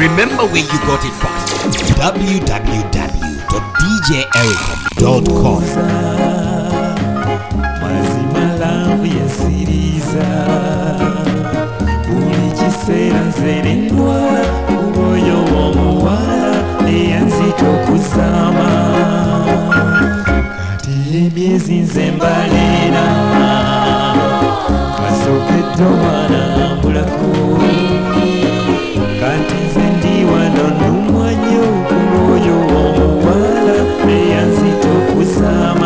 Remember where you got it first. www.djericom.com. Mazima love yesiriza buli kiseera nze nendwala kuboyo w'omuwala eyanzita okuzaama kati emyezi nze mbalina kasookedde omwana ambulako kati nze ndi wano nnumwa nnyo kuboyo w'omuwala eyanzita okuzaama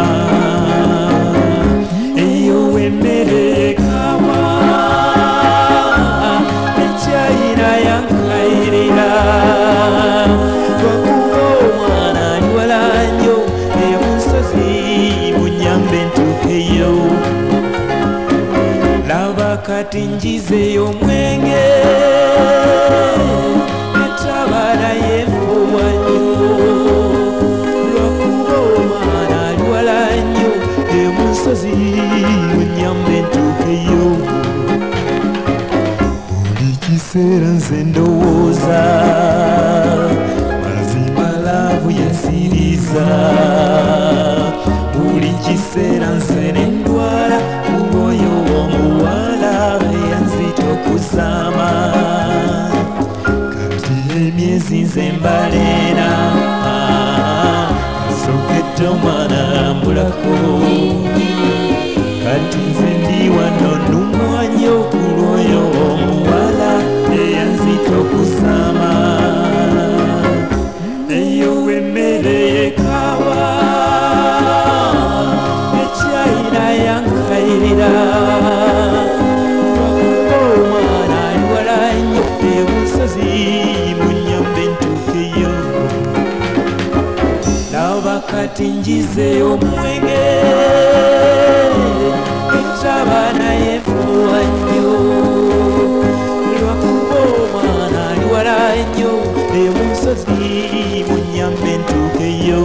eyo wemmere ekawa ekyayina yankayirira lwakuba omwana aliwala nnyo eyo mu nsozi munyambe ntuukeyo laba kati njizeyo omwenge etabala yefuwa nnyo lwakuba omwana aliwala nnyo eyo mu nsozi munyambe ntuukeyo buli kiseera nze ndowooza mazima laavu yensiriza buli kiseera nze nendwala kuboyo w'omuwala eyanzita okuzaama kati emyezi nze mbalina kasookedde omwana ambulako kati nze ndi wano nnumwa nnyo kulwoyo omuwala eyanzita okuzaama eyo wemmere yekawa ekyayina yankayirira lwakuba omwana aliwala nnyo eyo mu nsozi munyambe ntuukeyo laba kati njizeyo omwenge etabana yefuwa nnyo lwakuba omwana aliwala nnyo eyo mu nsozi munyambe ntuukeyo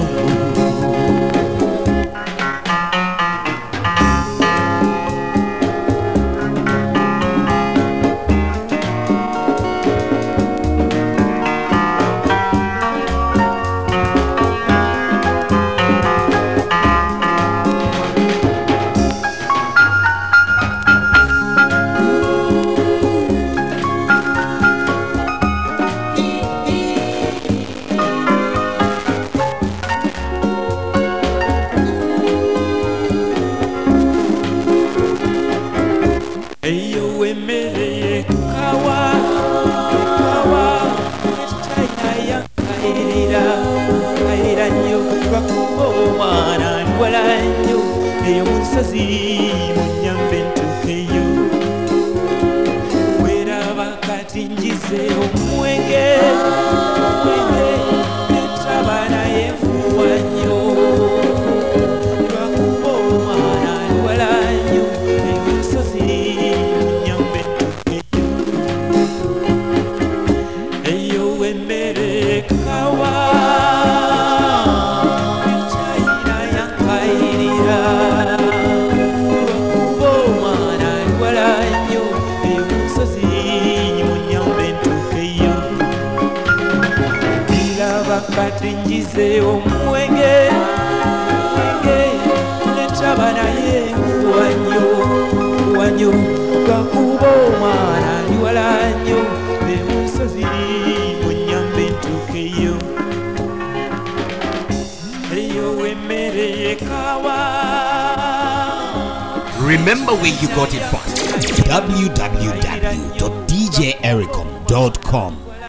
eyo wemmere yekawa ekyayina yankayirira nnyo lwakuba omwana aliwala nnyo eyo mu nsozi munyambe ntuukeyo weraba kati njize omwenge etabana yefuwa nnyo lwakuba omwana aliwala nnyo eyo mu nsozi munyambe ntuukeyo eyo wemmere ekawa ekyayina yankayirira lwakuba omwana aliwala nnyo eyo mu nsozi munyambe ntuukeyo laba kati njize omwenge netabana yefuwa nnyo lwakuba omwana aliwala nnyo eyo mu nsozi munyambe ntuukeyo eyo wemmere yekawa. Remember where you got it first. www.djericom.com.